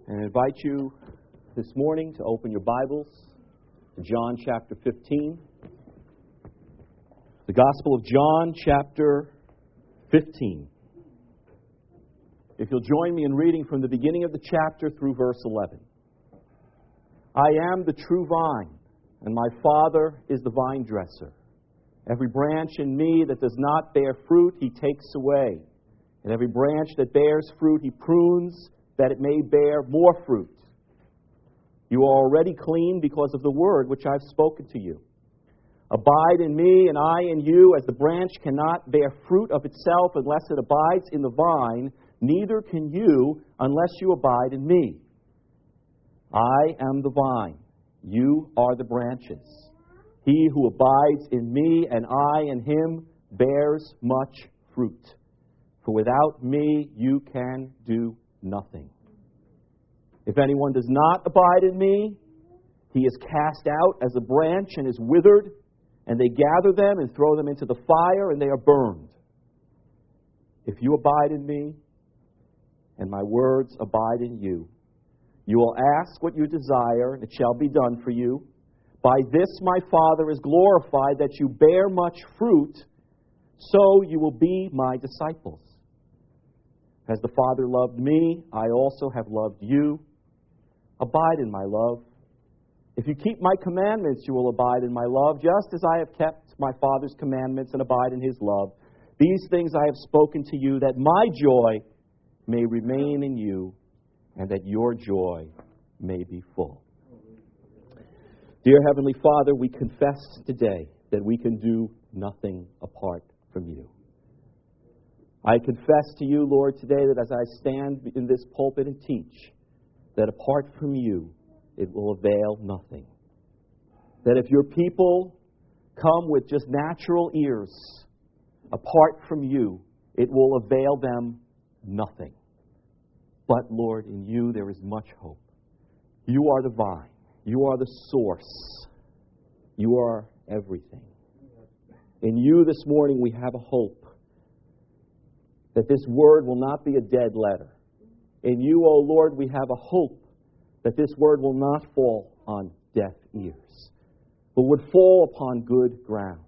And I invite you this morning to open your Bibles to John chapter 15. The Gospel of John chapter 15. If you'll join me in reading from the beginning of the chapter through verse 11. I am the true vine, and my Father is the vine dresser. Every branch in me that does not bear fruit, He takes away. And every branch that bears fruit, He prunes, that it may bear more fruit. You are already clean because of the word which I have spoken to you. Abide in me, and I in you, as the branch cannot bear fruit of itself unless it abides in the vine, neither can you unless you abide in me. I am the vine, you are the branches. He who abides in me and I in him bears much fruit. For without me you can do nothing. If anyone does not abide in me, he is cast out as a branch and is withered, and they gather them and throw them into the fire, and they are burned. If you abide in me, and my words abide in you, you will ask what you desire, and it shall be done for you. By this my Father is glorified, that you bear much fruit, so you will be my disciples. As the Father loved me, I also have loved you. Abide in my love. If you keep my commandments, you will abide in my love, just as I have kept my Father's commandments and abide in His love. These things I have spoken to you, that my joy may remain in you, and that your joy may be full. Dear Heavenly Father, we confess today that we can do nothing apart from you. I confess to you, Lord, today that as I stand in this pulpit and teach, that apart from you, it will avail nothing. That if your people come with just natural ears, apart from you, it will avail them nothing. But, Lord, in you there is much hope. You are the vine. You are the source. You are everything. In you this morning we have a hope that this word will not be a dead letter. In you, O Lord, we have a hope that this word will not fall on deaf ears, but would fall upon good ground,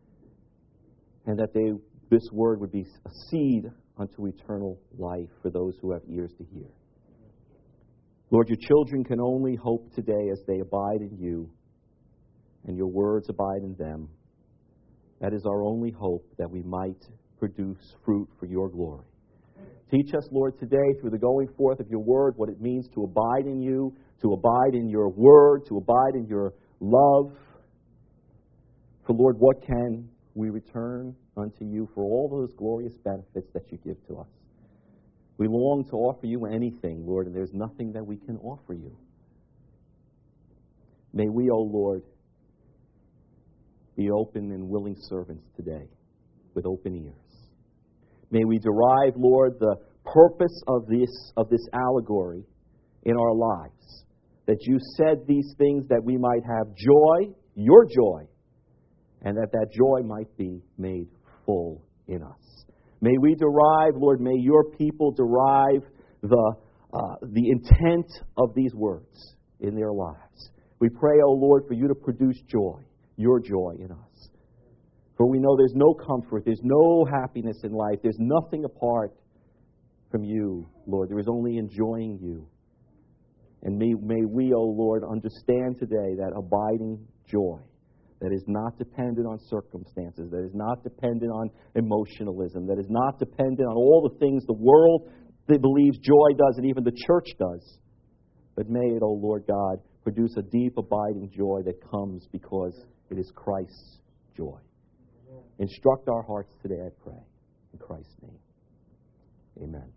and that this word would be a seed unto eternal life for those who have ears to hear. Lord, your children can only hope today as they abide in you, and your words abide in them. That is our only hope, that we might produce fruit for your glory. Teach us, Lord, today through the going forth of your word what it means to abide in you, to abide in your word, to abide in your love. For, Lord, what can we return unto you for all those glorious benefits that you give to us? We long to offer you anything, Lord, and there's nothing that we can offer you. May we, O Lord, be open and willing servants today with open ears. May we derive, Lord, the purpose of this allegory in our lives. That you said these things that we might have joy, your joy, and that joy might be made full in us. May we derive, Lord, may your people derive the intent of these words in their lives. We pray, O Lord, for you to produce joy, your joy in us. For we know there's no comfort, there's no happiness in life, there's nothing apart from you, Lord. There is only enjoying you. And may we, O Lord, understand today that abiding joy that is not dependent on circumstances, that is not dependent on emotionalism, that is not dependent on all the things the world that believes joy does and even the church does. But may it, O Lord God, produce a deep abiding joy that comes because it is Christ's joy. Instruct our hearts today, I pray. In Christ's name. Amen.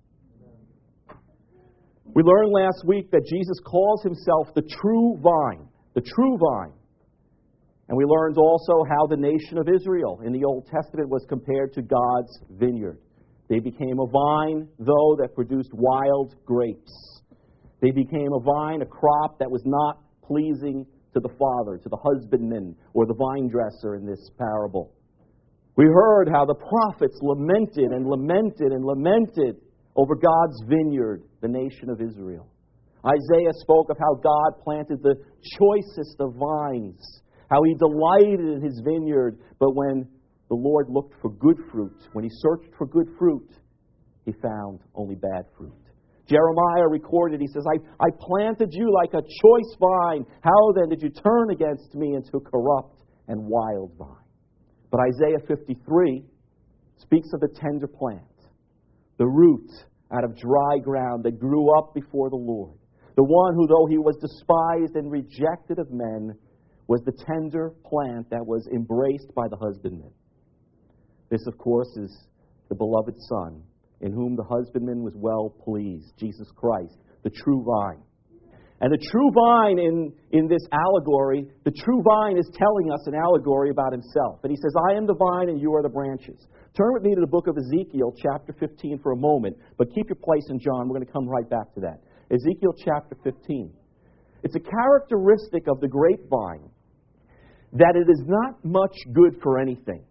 We learned last week that Jesus calls himself the true vine. The true vine. And we learned also how the nation of Israel in the Old Testament was compared to God's vineyard. They became a vine, though, that produced wild grapes. They became a vine, a crop that was not pleasing to the father, to the husbandman, or the vine dresser in this parable. We heard how the prophets lamented and lamented and lamented over God's vineyard, the nation of Israel. Isaiah spoke of how God planted the choicest of vines, how He delighted in His vineyard. But when the Lord looked for good fruit, when He searched for good fruit, He found only bad fruit. Jeremiah recorded, he says, I planted you like a choice vine. How then did you turn against me into a corrupt and wild vine? But Isaiah 53 speaks of the tender plant, the root out of dry ground that grew up before the Lord. The one who, though he was despised and rejected of men, was the tender plant that was embraced by the husbandman. This, of course, is the beloved Son, in whom the husbandman was well pleased, Jesus Christ, the true vine. And the true vine in this allegory, the true vine is telling us an allegory about Himself. And He says, I am the vine and you are the branches. Turn with me to the book of Ezekiel, chapter 15 for a moment, but keep your place in John. We're going to come right back to that. Ezekiel chapter 15. It's a characteristic of the grapevine that it is not much good for anything,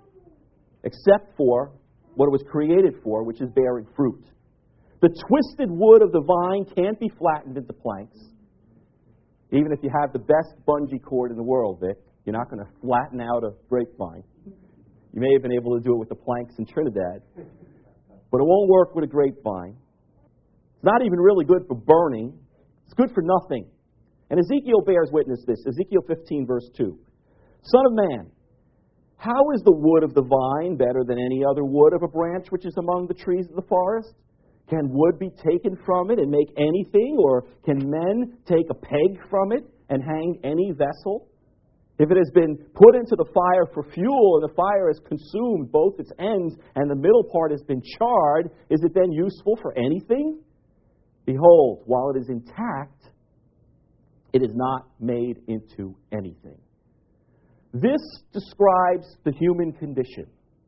except for what it was created for, which is bearing fruit. The twisted wood of the vine can't be flattened into planks. Even if you have the best bungee cord in the world, Vic, you're not going to flatten out a grapevine. You may have been able to do it with the planks in Trinidad, but it won't work with a grapevine. It's not even really good for burning. It's good for nothing. And Ezekiel bears witness to this. Ezekiel 15, verse 2. Son of man, how is the wood of the vine better than any other wood of a branch which is among the trees of the forest? Can wood be taken from it and make anything, or can men take a peg from it and hang any vessel? If it has been put into the fire for fuel, and the fire has consumed both its ends and the middle part has been charred, is it then useful for anything? Behold, while it is intact, it is not made into anything. This describes the human condition.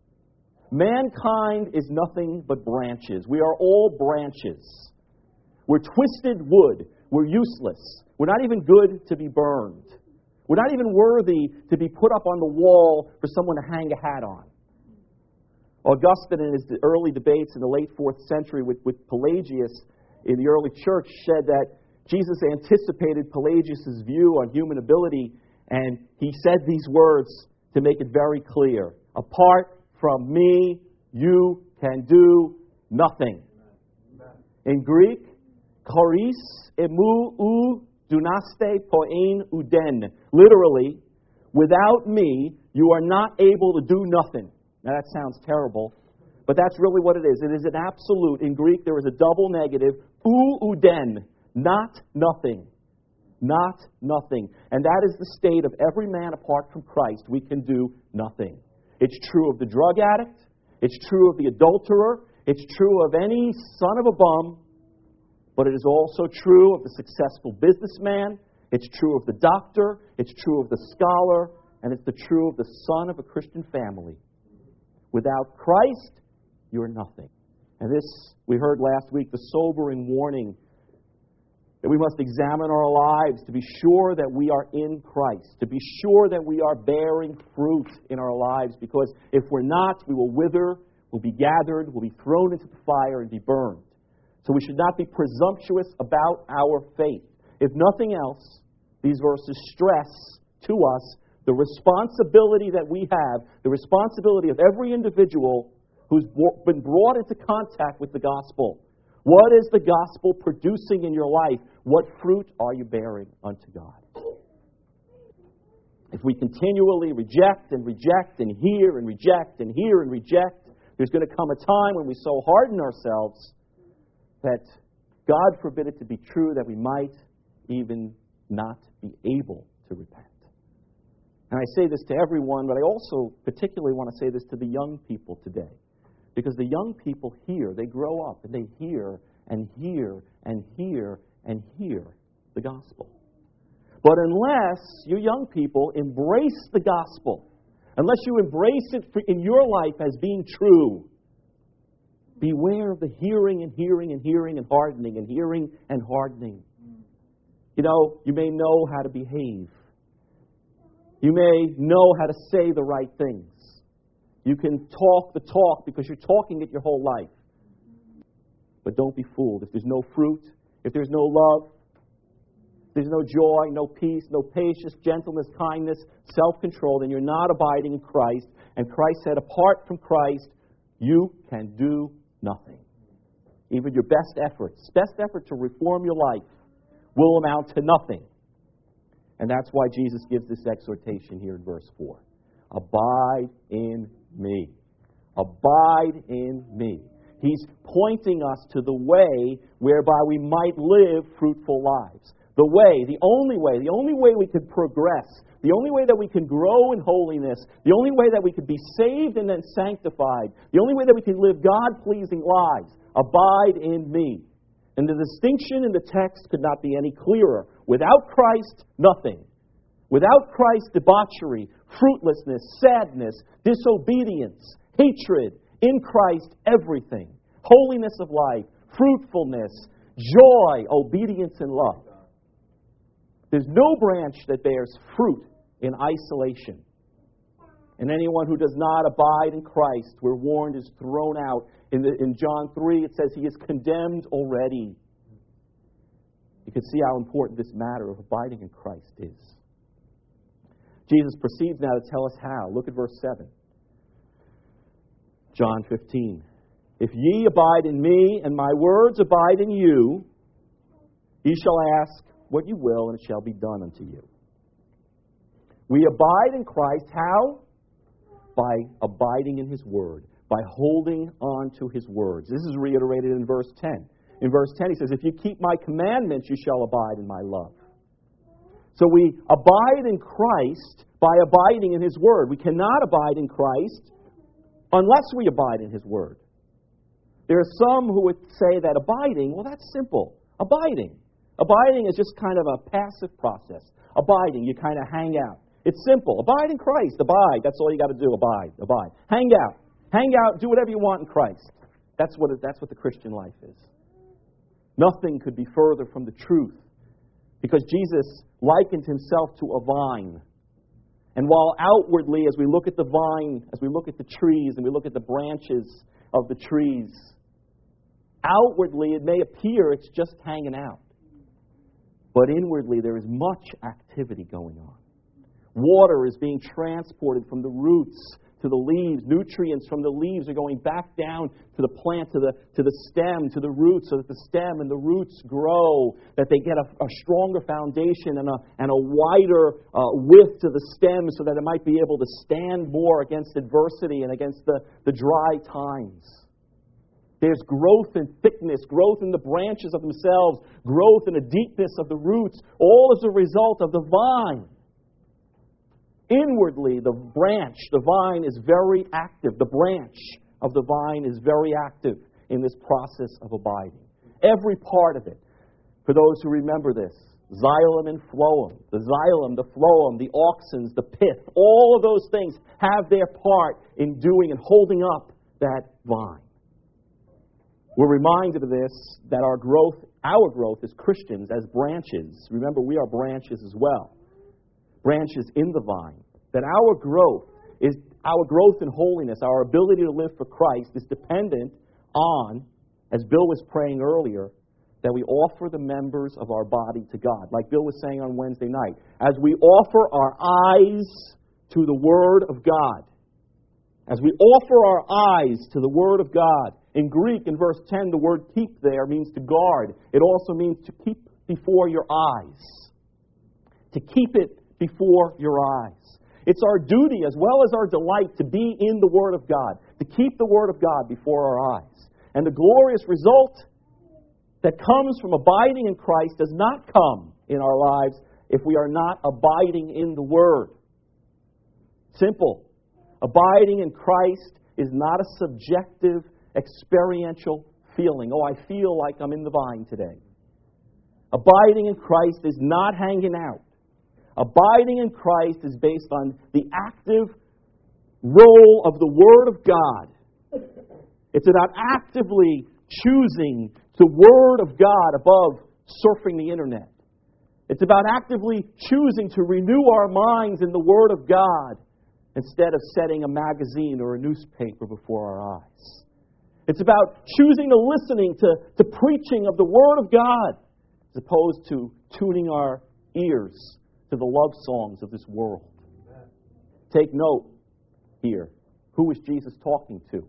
Mankind is nothing but branches. We are all branches. We're twisted wood. We're useless. We're not even good to be burned. We're not even worthy to be put up on the wall for someone to hang a hat on. Augustine, in his early debates in the late 4th century with Pelagius in the early church, said that Jesus anticipated Pelagius' view on human ability, and he said these words to make it very clear. Apart from me, you can do nothing. In Greek, choris emu ou dunaste poein uden. Literally, without me, you are not able to do nothing. Now that sounds terrible, but that's really what it is. It is an absolute. In Greek, there is a double negative, ou uden, not nothing. Not nothing. And that is the state of every man apart from Christ. We can do nothing. It's true of the drug addict. It's true of the adulterer. It's true of any son of a bum. But it is also true of the successful businessman. It's true of the doctor. It's true of the scholar. And it's true of the son of a Christian family. Without Christ, you're nothing. And this, we heard last week, the sobering warning that we must examine our lives to be sure that we are in Christ, to be sure that we are bearing fruit in our lives, because if we're not, we will wither, we'll be gathered, we'll be thrown into the fire and be burned. So we should not be presumptuous about our faith. If nothing else, these verses stress to us the responsibility that we have, the responsibility of every individual who's been brought into contact with the gospel. What is the gospel producing in your life? What fruit are you bearing unto God? If we continually reject and reject and hear and reject and hear and reject, there's going to come a time when we so harden ourselves that God forbid it to be true that we might even not be able to repent. And I say this to everyone, but I also particularly want to say this to the young people today. Because the young people hear, they grow up, and they hear and hear and hear and hear the gospel. But unless you young people embrace the gospel, unless you embrace it in your life as being true, beware of the hearing and hearing and hearing and hardening and hearing and hardening. You know, you may know how to behave. You may know how to say the right things. You can talk the talk because you're talking it your whole life. But don't be fooled. If there's no fruit, if there's no love, there's no joy, no peace, no patience, gentleness, kindness, self-control, then you're not abiding in Christ. And Christ said, apart from Christ, you can do nothing. Even your best effort to reform your life, will amount to nothing. And that's why Jesus gives this exhortation here in verse 4. Abide in me. Abide in me. He's pointing us to the way whereby we might live fruitful lives. The way, the only way we could progress, the only way that we can grow in holiness, the only way that we could be saved and then sanctified, the only way that we can live God-pleasing lives. Abide in me. And the distinction in the text could not be any clearer. Without Christ, nothing. Without Christ, debauchery, fruitlessness, sadness, disobedience, hatred. In Christ, everything. Holiness of life, fruitfulness, joy, obedience, and love. There's no branch that bears fruit in isolation. And anyone who does not abide in Christ, we're warned, is thrown out. In John 3, it says he is condemned already. You can see how important this matter of abiding in Christ is. Jesus proceeds now to tell us how. Look at verse 7. John 15. If ye abide in me, and my words abide in you, ye shall ask what you will, and it shall be done unto you. We abide in Christ, how? By abiding in His Word, by holding on to His words. This is reiterated in verse 10. In verse 10 he says, if you keep my commandments, you shall abide in my love. So we abide in Christ by abiding in His Word. We cannot abide in Christ unless we abide in His Word. There are some who would say that abiding, well, that's simple. Abiding is just kind of a passive process. Abiding, you kind of hang out. It's simple. Abide in Christ. Abide. That's all you got to do. Abide. Hang out. Do whatever you want in Christ. That's what the Christian life is. Nothing could be further from the truth. Because Jesus likened Himself to a vine. And while outwardly, as we look at the vine, as we look at the trees, and we look at the branches of the trees, outwardly it may appear it's just hanging out. But inwardly there is much activity going on. Water is being transported from the roots to the leaves. Nutrients from the leaves are going back down to the plant, to the stem, to the roots, so that the stem and the roots grow, that they get a stronger foundation and a wider width to the stem so that it might be able to stand more against adversity and against the dry times. There's growth in thickness, growth in the branches of themselves, growth in the deepness of the roots, all as a result of the vine. Inwardly, the branch, the vine, is very active. The branch of the vine is very active in this process of abiding. Every part of it. For those who remember this, xylem and phloem. The xylem, the phloem, the auxins, the pith, all of those things have their part in doing and holding up that vine. We're reminded of this, that our growth as Christians, as branches, remember we are branches as well. Branches in the vine. That our growth in holiness, our ability to live for Christ is dependent on, as Bill was praying earlier, that we offer the members of our body to God. Like Bill was saying on Wednesday night. As we offer our eyes to the Word of God. As we offer our eyes to the Word of God. In Greek, in verse 10, the word keep there means to guard. It also means to keep before your eyes. To keep it before your eyes. It's our duty as well as our delight to be in the Word of God, to keep the Word of God before our eyes. And the glorious result that comes from abiding in Christ does not come in our lives if we are not abiding in the Word. Simple. Abiding in Christ is not a subjective, experiential feeling. Oh, I feel like I'm in the vine today. Abiding in Christ is not hanging out. Abiding in Christ is based on the active role of the Word of God. It's about actively choosing the Word of God above surfing the internet. It's about actively choosing to renew our minds in the Word of God instead of setting a magazine or a newspaper before our eyes. It's about choosing to listening to preaching of the Word of God as opposed to tuning our ears to the love songs of this world. Take note here. Who is Jesus talking to?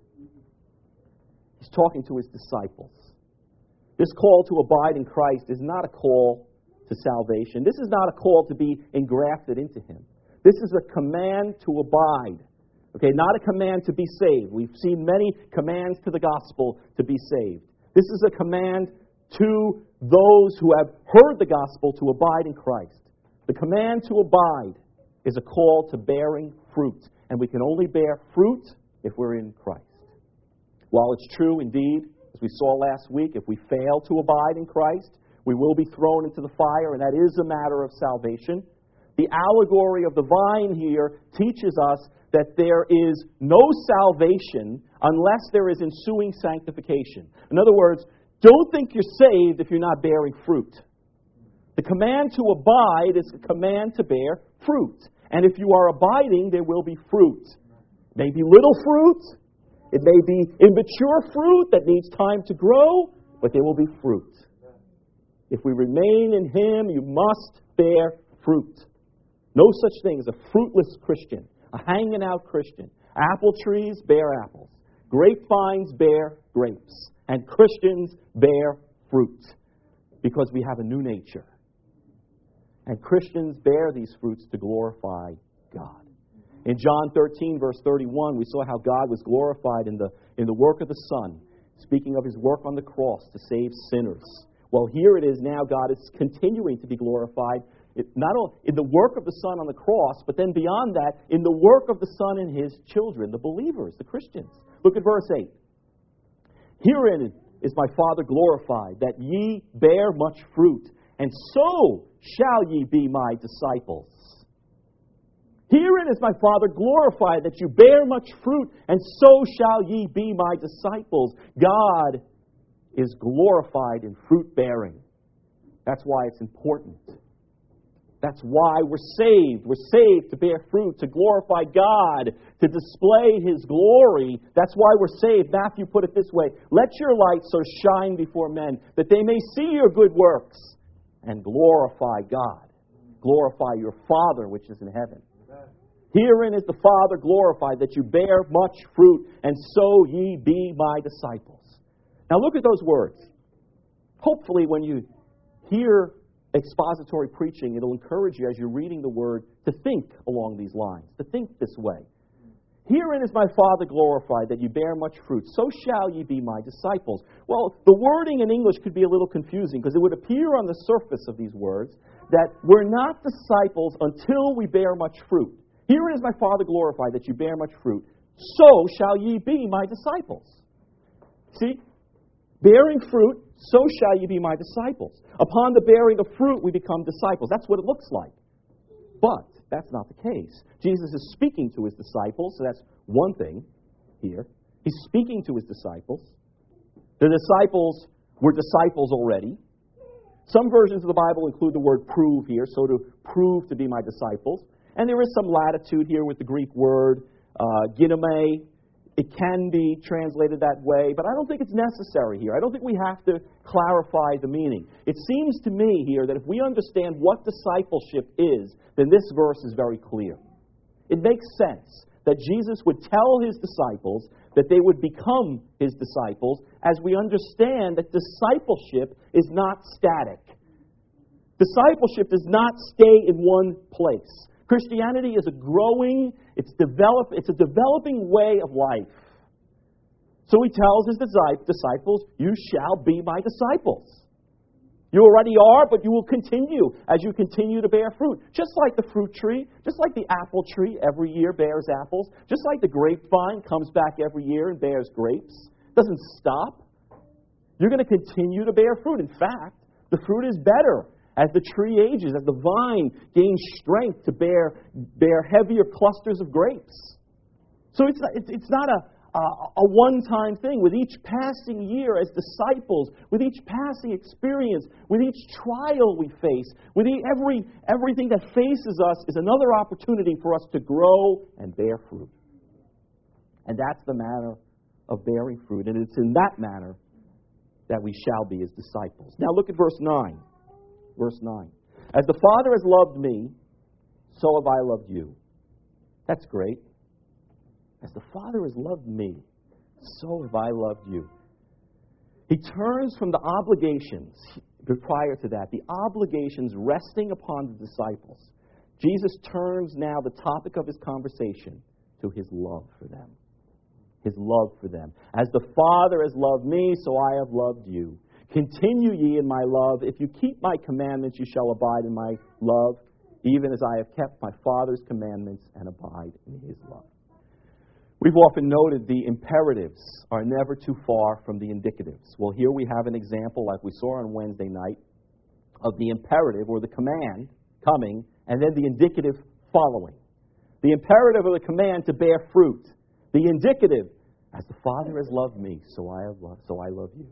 He's talking to his disciples. This call to abide in Christ is not a call to salvation. This is not a call to be engrafted into him. This is a command to abide. Okay, not a command to be saved. We've seen many commands to the gospel to be saved. This is a command to those who have heard the gospel to abide in Christ. The command to abide is a call to bearing fruit. And we can only bear fruit if we're in Christ. While it's true, indeed, as we saw last week, if we fail to abide in Christ, we will be thrown into the fire, and that is a matter of salvation. The allegory of the vine here teaches us that there is no salvation unless there is ensuing sanctification. In other words, don't think you're saved if you're not bearing fruit. The command to abide is a command to bear fruit. And if you are abiding, there will be fruit. It may be little fruit. It may be immature fruit that needs time to grow, but there will be fruit. If we remain in him, you must bear fruit. No such thing as a fruitless Christian, a hanging out Christian. Apple trees bear apples. Grapevines bear grapes. And Christians bear fruit because we have a new nature. And Christians bear these fruits to glorify God. In John 13, verse 31, we saw how God was glorified in the work of the Son, speaking of his work on the cross to save sinners. Well, here it is now, God is continuing to be glorified, not only in the work of the Son on the cross, but then beyond that, in the work of the Son and his children, the believers, the Christians. Look at verse 8. Herein is my Father glorified, that ye bear much fruit, and so shall ye be my disciples. Herein is my Father glorified, that you bear much fruit, and so shall ye be my disciples. God is glorified in fruit bearing. That's why it's important. That's why we're saved. We're saved to bear fruit, to glorify God, to display his glory. That's why we're saved. Matthew put it this way: let your light so shine before men that they may see your good works and glorify God. Glorify your Father which is in heaven. Herein is the Father glorified, that you bear much fruit, and so ye be my disciples. Now look at those words. Hopefully when you hear expository preaching, it'll encourage you as you're reading the Word to think along these lines, to think this way. Herein is my Father glorified, that you bear much fruit. So shall ye be my disciples. Well, the wording in English could be a little confusing, because it would appear on the surface of these words that we're not disciples until we bear much fruit. Herein is my Father glorified, that you bear much fruit. So shall ye be my disciples. See? Bearing fruit, so shall ye be my disciples. Upon the bearing of fruit, we become disciples. That's what it looks like. But that's not the case. Jesus is speaking to his disciples, so that's one thing here. He's speaking to his disciples. The disciples were disciples already. Some versions of the Bible include the word prove here, so to prove to be my disciples. And there is some latitude here with the Greek word, ginome. It can be translated that way, but I don't think it's necessary here. I don't think we have to clarify the meaning. It seems to me here that if we understand what discipleship is, then this verse is very clear. It makes sense that Jesus would tell his disciples that they would become his disciples, as we understand that discipleship is not static. Discipleship does not stay in one place. Christianity is a growing, it's a developing way of life. So he tells his disciples, you shall be my disciples. You already are, but you will continue as you continue to bear fruit. Just like the fruit tree, just like the apple tree every year bears apples, just like the grapevine comes back every year and bears grapes. It doesn't stop. You're going to continue to bear fruit. In fact, the fruit is better as the tree ages, as the vine gains strength to bear heavier clusters of grapes. So it's not a one-time thing. With each passing year as disciples, with each passing experience, with each trial we face, with everything that faces us is another opportunity for us to grow and bear fruit. And that's the manner of bearing fruit. And it's in that manner that we shall be his disciples. Now look at verse 9. Verse 9. As the Father has loved me, so have I loved you. That's great. As the Father has loved me, so have I loved you. He turns from the obligations prior to that, the obligations resting upon the disciples. Jesus turns now the topic of his conversation to his love for them. His love for them. As the Father has loved me, so I have loved you. Continue ye in my love. If you keep my commandments, you shall abide in my love, even as I have kept my Father's commandments and abide in his love. We've often noted the imperatives are never too far from the indicatives. Well, here we have an example, like we saw on Wednesday night, of the imperative or the command coming, and then the indicative following. The imperative or the command to bear fruit. The indicative, as the Father has loved me, so I love you.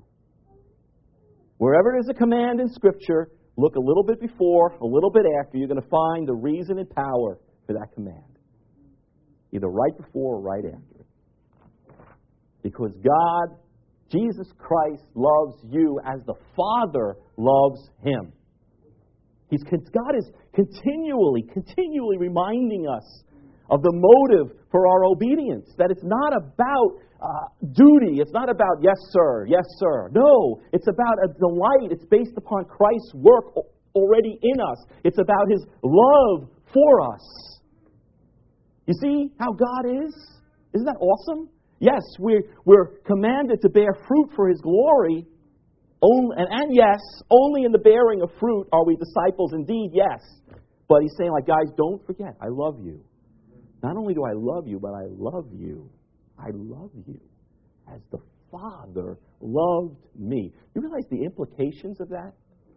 Wherever there's a command in Scripture, look a little bit before, a little bit after, you're going to find the reason and power for that command. Either right before or right after it. Because God, Jesus Christ, loves you as the Father loves him. God is continually reminding us of the motive for our obedience. That it's not about duty. It's not about yes, sir, yes, sir. No, it's about a delight. It's based upon Christ's work already in us. It's about his love for us. You see how God is? Isn't that awesome? Yes, we're commanded to bear fruit for his glory. And yes, only in the bearing of fruit are we disciples indeed, yes. But he's saying, like, guys, don't forget, I love you. Not only do I love you, but I love you. I love you as the Father loved me. You realize the implications of that?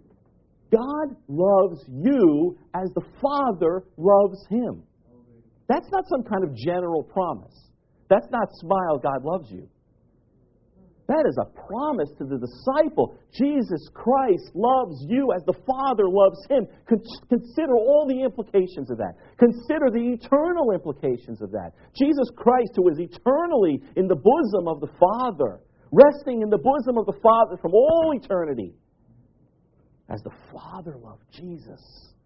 God loves you as the Father loves him. That's not some kind of general promise. That's not smile, God loves you. That is a promise to the disciple. Jesus Christ loves you as the Father loves him. Consider all the implications of that. Consider the eternal implications of that. Jesus Christ, who is eternally in the bosom of the Father, resting in the bosom of the Father from all eternity, as the Father loved Jesus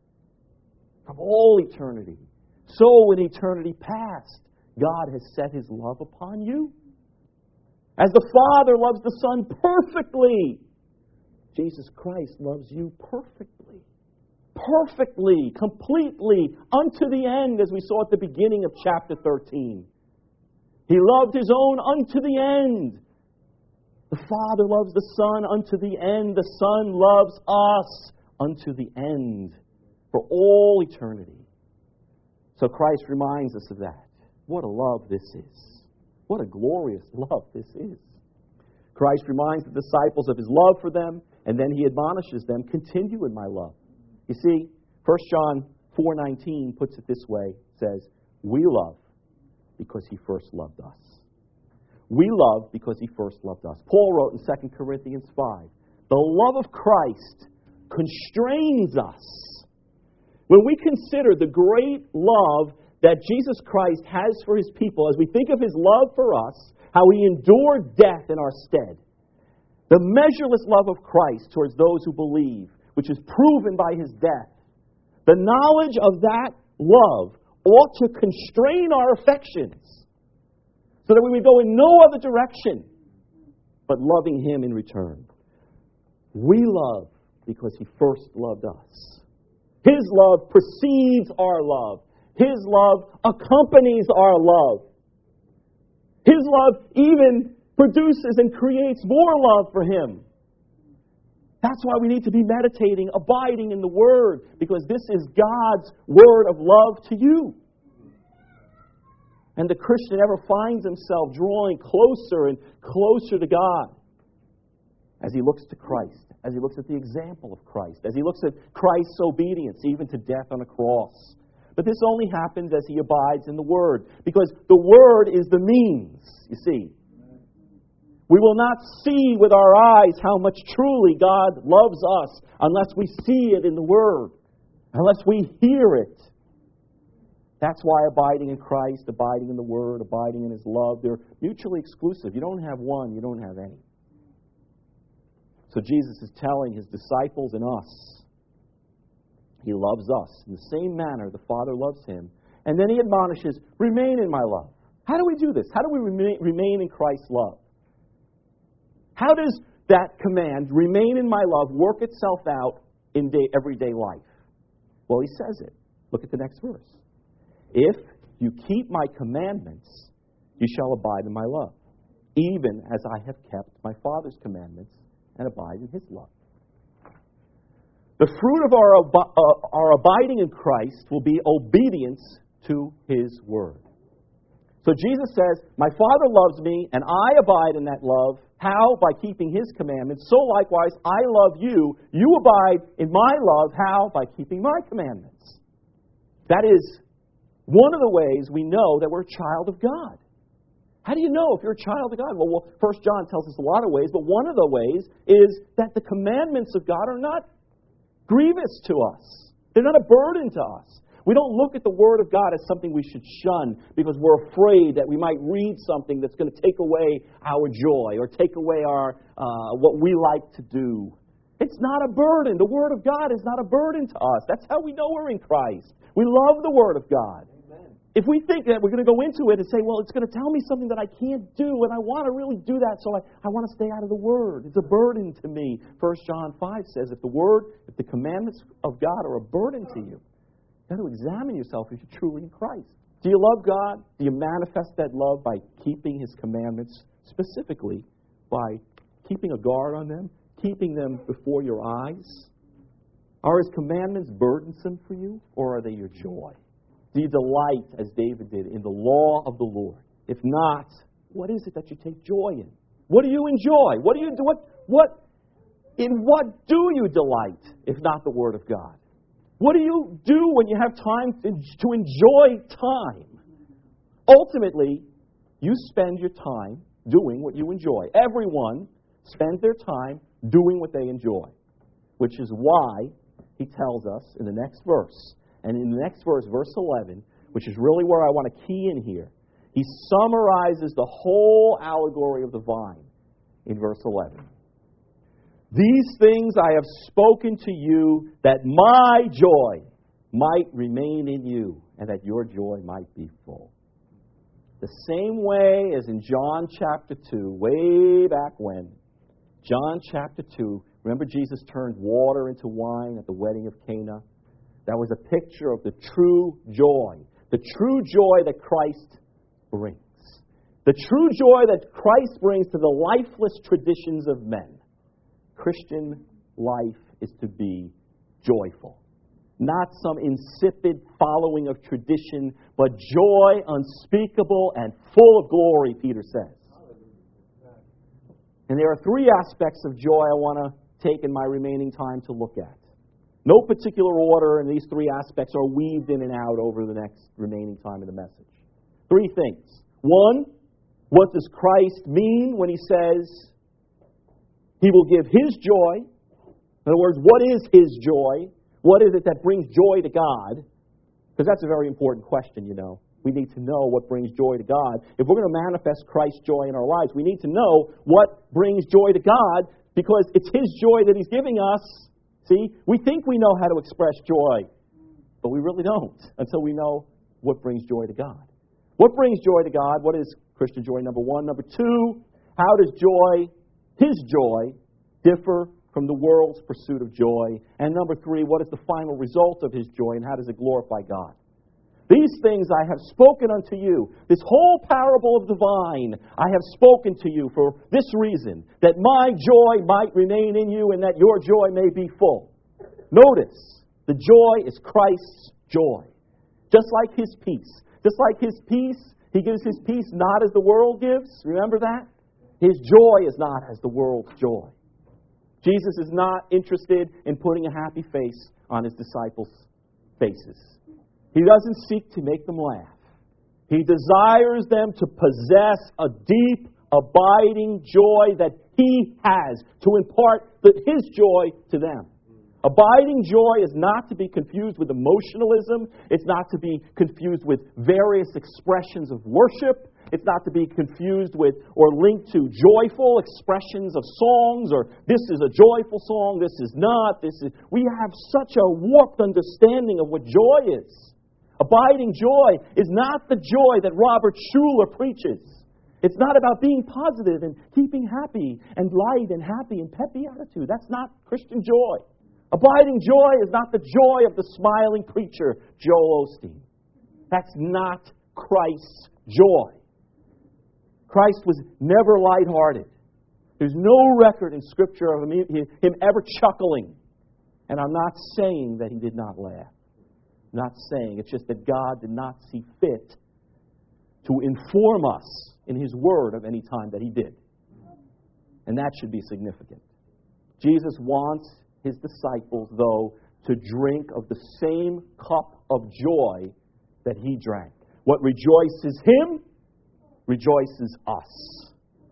from all eternity. So in eternity past, God has set his love upon you. As the Father loves the Son perfectly, Jesus Christ loves you perfectly. Perfectly, completely, unto the end, as we saw at the beginning of chapter 13. He loved his own unto the end. The Father loves the Son unto the end. The Son loves us unto the end, for all eternity. So Christ reminds us of that. What a love this is. What a glorious love this is. Christ reminds the disciples of his love for them, and then he admonishes them, continue in my love. You see, 1 John 4:19 puts it this way, says, we love because he first loved us. We love because he first loved us. Paul wrote in 2 Corinthians 5, the love of Christ constrains us. When we consider the great love that Jesus Christ has for his people, as we think of his love for us, how he endured death in our stead, the measureless love of Christ towards those who believe, which is proven by his death, the knowledge of that love ought to constrain our affections so that we would go in no other direction but loving him in return. We love because he first loved us. His love precedes our love. His love accompanies our love. His love even produces and creates more love for him. That's why we need to be meditating, abiding in the Word, because this is God's word of love to you. And the Christian ever finds himself drawing closer and closer to God as he looks to Christ, as he looks at the example of Christ, as he looks at Christ's obedience, even to death on a cross. But this only happens as he abides in the Word, because the Word is the means, you see. We will not see with our eyes how much truly God loves us unless we see it in the Word, unless we hear it. That's why abiding in Christ, abiding in the Word, abiding in his love, they're mutually exclusive. You don't have one, you don't have any. So Jesus is telling his disciples and us He loves us in the same manner the Father loves him. And then he admonishes, remain in my love. How do we do this? How do we remain in Christ's love? How does that command, remain in my love, work itself out in everyday life? Well, he says it. Look at the next verse. If you keep my commandments, you shall abide in my love, even as I have kept my Father's commandments and abide in his love. The fruit of our abiding in Christ will be obedience to his word. So Jesus says, my Father loves me, and I abide in that love. How? By keeping his commandments. So likewise, I love you. You abide in my love. How? By keeping my commandments. That is one of the ways we know that we're a child of God. How do you know if you're a child of God? Well, 1 John tells us a lot of ways, but one of the ways is that the commandments of God are not grievous to us. They're not a burden to us. We don't look at the Word of God as something we should shun because we're afraid that we might read something that's going to take away our joy or take away our what we like to do. It's not a burden. The Word of God is not a burden to us. That's how we know we're in Christ. We love the Word of God. Amen. If we think that we're going to go into it and say, well, it's going to tell me something that I can't do, and I want to really do that, so I want to stay out of the Word. It's a burden to me. 1 John 5 says, if the commandments of God are a burden to you, you got to examine yourself if you're truly in Christ. Do you love God? Do you manifest that love by keeping his commandments, specifically by keeping a guard on them, keeping them before your eyes? Are his commandments burdensome for you, or are they your joy? Do you delight, as David did, in the law of the Lord? If not, what is it that you take joy in? What do you enjoy? In what do you delight, if not the Word of God? What do you do when you have time to enjoy time? Ultimately, you spend your time doing what you enjoy. Everyone spends their time doing what they enjoy, which is why he tells us in the next verse, and in the next verse, verse 11, which is really where I want to key in here, he summarizes the whole allegory of the vine in verse 11. These things I have spoken to you, that my joy might remain in you, and that your joy might be full. The same way as in John chapter 2, way back when, John chapter 2, remember Jesus turned water into wine at the wedding of Cana? That was a picture of the true joy that Christ brings. The true joy that Christ brings to the lifeless traditions of men. Christian life is to be joyful. Not some insipid following of tradition, but joy unspeakable and full of glory, Peter says. And there are three aspects of joy I want to take in my remaining time to look at. No particular order, and these three aspects are weaved in and out over the next remaining time of the message. Three things. One, what does Christ mean when he says he will give his joy? In other words, what is his joy? What is it that brings joy to God? Because that's a very important question, you know. We need to know what brings joy to God. If we're going to manifest Christ's joy in our lives, we need to know what brings joy to God, because it's his joy that he's giving us. See, we think we know how to express joy, but we really don't until we know what brings joy to God. What brings joy to God? What is Christian joy, number one? Number two, how does joy, his joy, differ from the world's pursuit of joy? And number three, what is the final result of his joy, and how does it glorify God? These things I have spoken unto you. This whole parable of the vine I have spoken to you for this reason, that my joy might remain in you and that your joy may be full. Notice, the joy is Christ's joy. Just like his peace. Just like his peace, he gives his peace not as the world gives. Remember that? His joy is not as the world's joy. Jesus is not interested in putting a happy face on his disciples' faces. He doesn't seek to make them laugh. He desires them to possess a deep, abiding joy that he has, to impart his joy to them. Abiding joy is not to be confused with emotionalism. It's not to be confused with various expressions of worship. It's not to be confused with or linked to joyful expressions of songs, or this is a joyful song, this is not. We have such a warped understanding of what joy is. Abiding joy is not the joy that Robert Schuller preaches. It's not about being positive and keeping happy and light and happy and peppy attitude. That's not Christian joy. Abiding joy is not the joy of the smiling preacher, Joel Osteen. That's not Christ's joy. Christ was never lighthearted. There's no record in Scripture of him ever chuckling. And I'm not saying that he did not laugh. I'm not saying. It's just that God did not see fit to inform us in His Word of any time that He did. And that should be significant. Jesus wants His disciples, though, to drink of the same cup of joy that He drank. What rejoices Him rejoices us.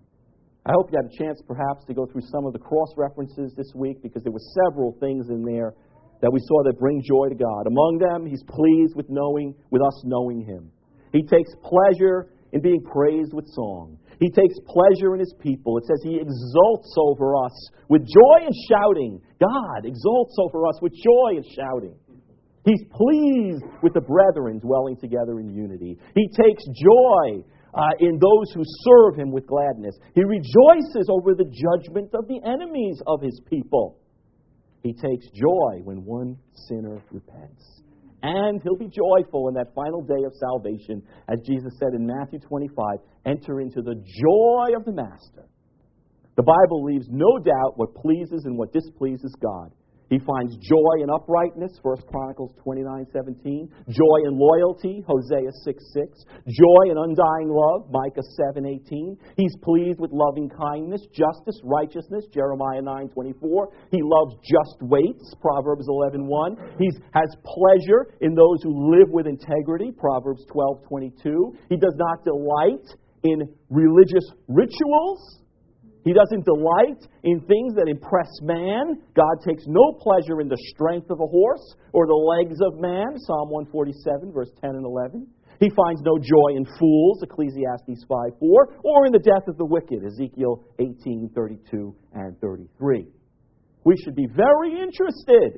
I hope you had a chance perhaps to go through some of the cross-references this week, because there were several things in there that we saw that bring joy to God. Among them, He's pleased with us knowing Him. He takes pleasure in being praised with song. He takes pleasure in His people. It says He exults over us with joy and shouting. God exults over us with joy and shouting. He's pleased with the brethren dwelling together in unity. He takes joy in those who serve Him with gladness. He rejoices over the judgment of the enemies of His people. He takes joy when one sinner repents. And He'll be joyful in that final day of salvation. As Jesus said in Matthew 25, enter into the joy of the Master. The Bible leaves no doubt what pleases and what displeases God. He finds joy in uprightness, 1 Chronicles 29:17. Joy in loyalty, Hosea 6:6. Joy in undying love, Micah 7:18. He's pleased with loving kindness, justice, righteousness, Jeremiah 9:24. He loves just weights, Proverbs 11:1. He has pleasure in those who live with integrity, Proverbs 12:22. He does not delight in religious rituals. He doesn't delight in things that impress man. God takes no pleasure in the strength of a horse or the legs of man, Psalm 147, verse 10 and 11. He finds no joy in fools, Ecclesiastes 5:4, or in the death of the wicked, Ezekiel 18:32 and 33. We should be very interested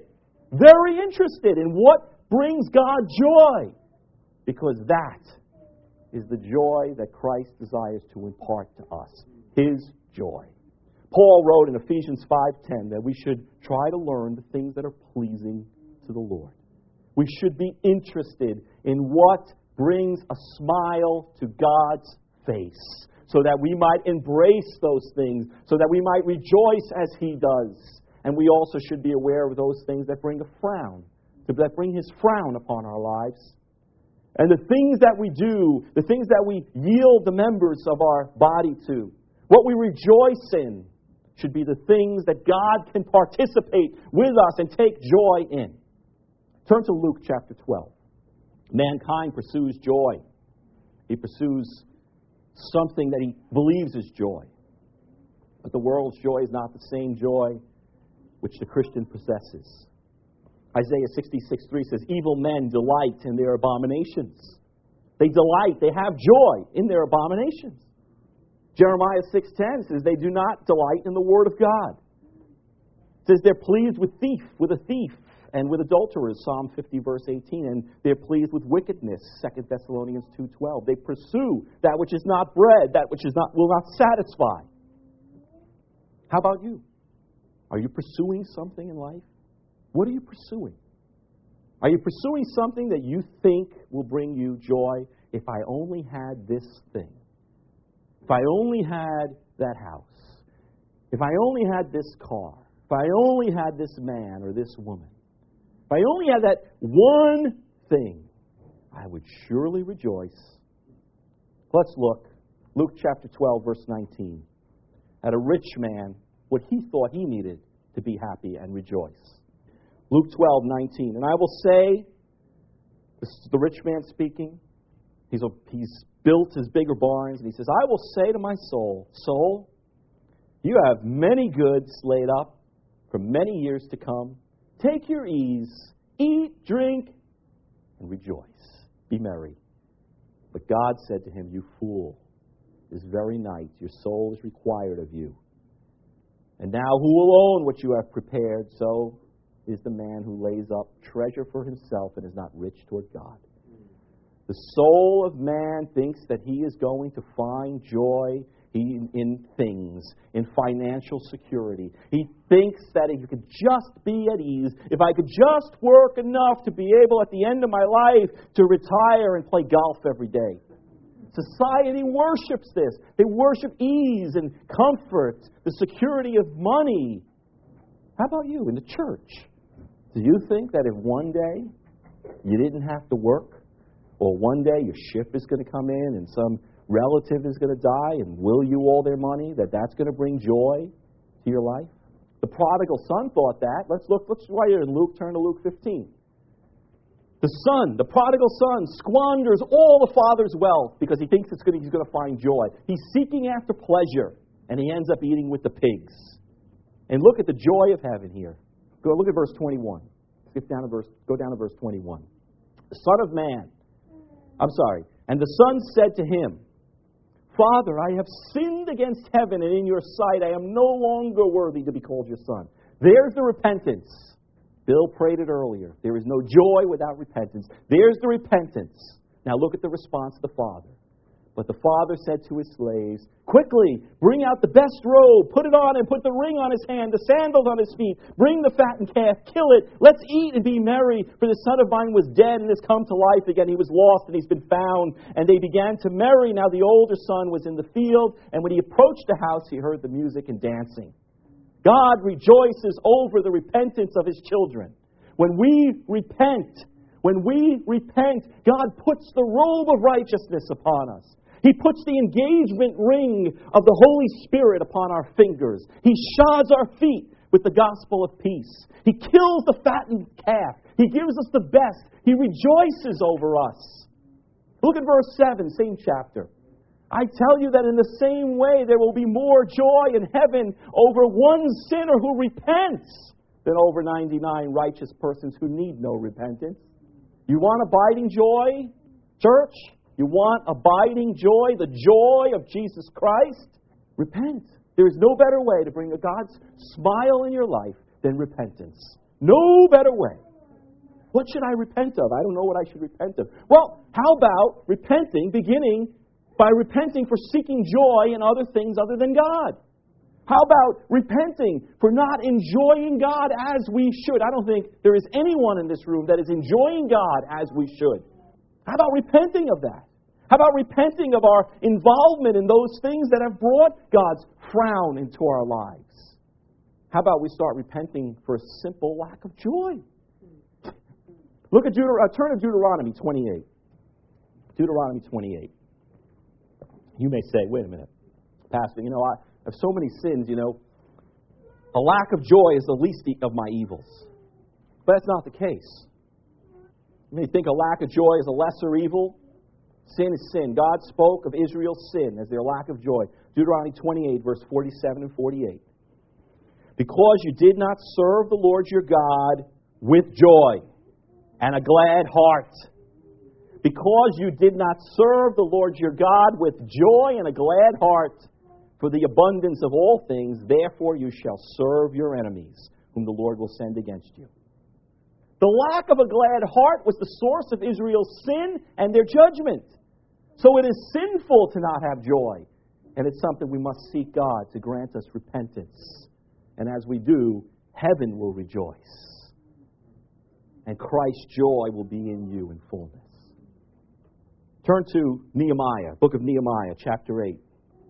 in what brings God joy, because that is the joy that Christ desires to impart to us, His joy. Paul wrote in Ephesians 5:10 that we should try to learn the things that are pleasing to the Lord. We should be interested in what brings a smile to God's face, so that we might embrace those things, so that we might rejoice as He does. And we also should be aware of those things that bring a frown, that bring His frown upon our lives. And the things that we do, the things that we yield the members of our body to, what we rejoice in, should be the things that God can participate with us and take joy in. Turn to Luke chapter 12. Mankind pursues joy. He pursues something that he believes is joy. But the world's joy is not the same joy which the Christian possesses. Isaiah 66:3 says, evil men delight in their abominations. They delight, they have joy in their abominations. Jeremiah 6:10 says they do not delight in the word of God. It says they're pleased with a thief, and with adulterers, Psalm 50, verse 18, and they're pleased with wickedness, 2 Thessalonians 2:12. They pursue that which is not bread, that which will not satisfy. How about you? Are you pursuing something in life? What are you pursuing? Are you pursuing something that you think will bring you joy? If I only had this thing. If I only had that house. If I only had this car. If I only had this man or this woman. If I only had that one thing, I would surely rejoice. Let's look. Luke chapter 12, verse 19. At a rich man, what he thought he needed to be happy and rejoice. Luke 12:19. And I will say, this is the rich man speaking. He's built his bigger barns, and he says, I will say to my soul, soul, you have many goods laid up for many years to come. Take your ease, eat, drink, and rejoice. Be merry. But God said to him, you fool, this very night your soul is required of you. And now who will own what you have prepared? So is the man who lays up treasure for himself and is not rich toward God. The soul of man thinks that he is going to find joy in things, in financial security. He thinks that if you could just be at ease, if I could just work enough to be able at the end of my life to retire and play golf every day. Society worships this. They worship ease and comfort, the security of money. How about you in the church? Do you think that if one day you didn't have to work, or one day your ship is going to come in and some relative is going to die and will you all their money, that's going to bring joy to your life? The prodigal son thought that. Let's write it in Luke. Turn to Luke 15. The prodigal son, squanders all the father's wealth because he thinks he's going to find joy. He's seeking after pleasure, and he ends up eating with the pigs. And look at the joy of heaven here. Look at verse 21. Go down to verse 21. The Son of Man. And the son said to him, Father, I have sinned against heaven and in your sight. I am no longer worthy to be called your son. There's the repentance. Bill prayed it earlier. There is no joy without repentance. There's the repentance. Now look at the response of the father. But the father said to his slaves, Quickly, bring out the best robe, put it on and put the ring on his hand, the sandals on his feet, bring the fattened calf, kill it, let's eat and be merry, for the son of mine was dead and has come to life again. He was lost and he's been found. And they began to marry. Now the older son was in the field, and when he approached the house, he heard the music and dancing. God rejoices over the repentance of His children. When we repent, God puts the robe of righteousness upon us. He puts the engagement ring of the Holy Spirit upon our fingers. He shods our feet with the gospel of peace. He kills the fattened calf. He gives us the best. He rejoices over us. Look at verse 7, same chapter. I tell you that in the same way there will be more joy in heaven over one sinner who repents than over 99 righteous persons who need no repentance. You want abiding joy, church? You want abiding joy, the joy of Jesus Christ? Repent. There is no better way to bring a God's smile in your life than repentance. No better way. What should I repent of? I don't know what I should repent of. Well, how about beginning by repenting for seeking joy in other things other than God? How about repenting for not enjoying God as we should? I don't think there is anyone in this room that is enjoying God as we should. How about repenting of that? How about repenting of our involvement in those things that have brought God's frown into our lives? How about we start repenting for a simple lack of joy? Look at turn to Deuteronomy 28. Deuteronomy 28. You may say, wait a minute, Pastor, I have so many sins, a lack of joy is the least of my evils. But that's not the case. You may think a lack of joy is a lesser evil. Sin is sin. God spoke of Israel's sin as their lack of joy. Deuteronomy 28, verse 47 and 48. Because you did not serve the Lord your God with joy and a glad heart. Because you did not serve the Lord your God with joy and a glad heart for the abundance of all things, therefore you shall serve your enemies, whom the Lord will send against you. The lack of a glad heart was the source of Israel's sin and their judgment. So it is sinful to not have joy. And it's something we must seek God to grant us repentance. And as we do, heaven will rejoice. And Christ's joy will be in you in fullness. Turn to Nehemiah, book of Nehemiah, chapter 8.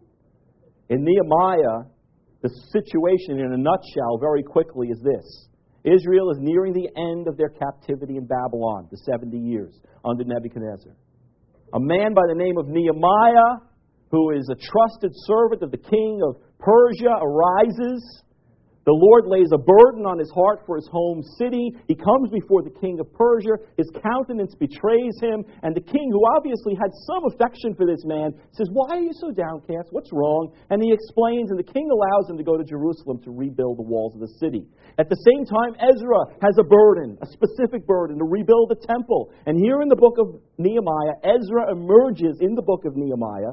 In Nehemiah, the situation in a nutshell very quickly is this. Israel is nearing the end of their captivity in Babylon, the 70 years under Nebuchadnezzar. A man by the name of Nehemiah, who is a trusted servant of the king of Persia, arises. The Lord lays a burden on his heart for his home city. He comes before the king of Persia. His countenance betrays him. And the king, who obviously had some affection for this man, says, "Why are you so downcast? What's wrong?" And he explains, and the king allows him to go to Jerusalem to rebuild the walls of the city. At the same time, Ezra has a burden, a specific burden, to rebuild the temple. And here in the book of Nehemiah, Ezra emerges in the book of Nehemiah, the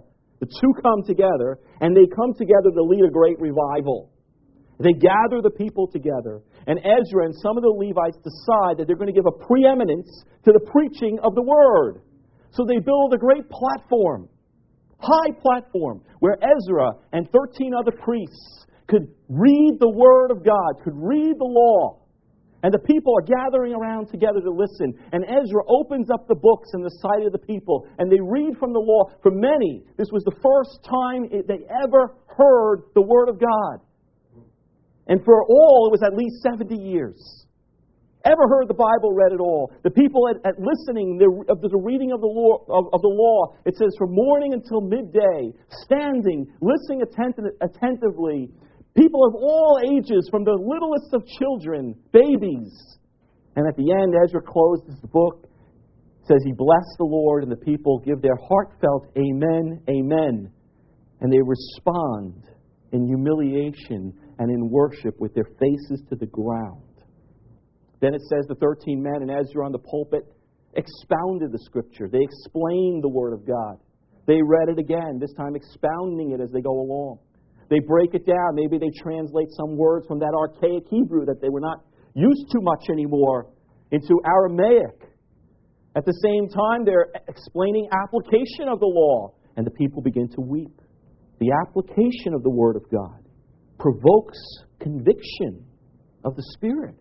The two come together, and they come together to lead a great revival. They gather the people together, and Ezra and some of the Levites decide that they're going to give a preeminence to the preaching of the Word. So they build a great platform, high platform, where Ezra and 13 other priests could read the Word of God, could read the law. And the people are gathering around together to listen. And Ezra opens up the books in the sight of the people, and they read from the law. For many, this was the first time they ever heard the Word of God. And for all, it was at least 70 years. Ever heard the Bible read at all? The people at listening of the reading of the law, it says from morning until midday, standing, listening attentively. People of all ages, from the littlest of children, babies. And at the end, Ezra closes the book, says he blessed the Lord, and the people give their heartfelt amen, amen. And they respond in humiliation and in worship with their faces to the ground. Then it says the 13 men and Ezra on the pulpit expounded the Scripture. They explained the Word of God. They read it again, this time expounding it as they go along. They break it down. Maybe they translate some words from that archaic Hebrew that they were not used to much anymore into Aramaic. At the same time, they're explaining application of the law, and the people begin to weep. The application of the Word of God provokes conviction of the Spirit.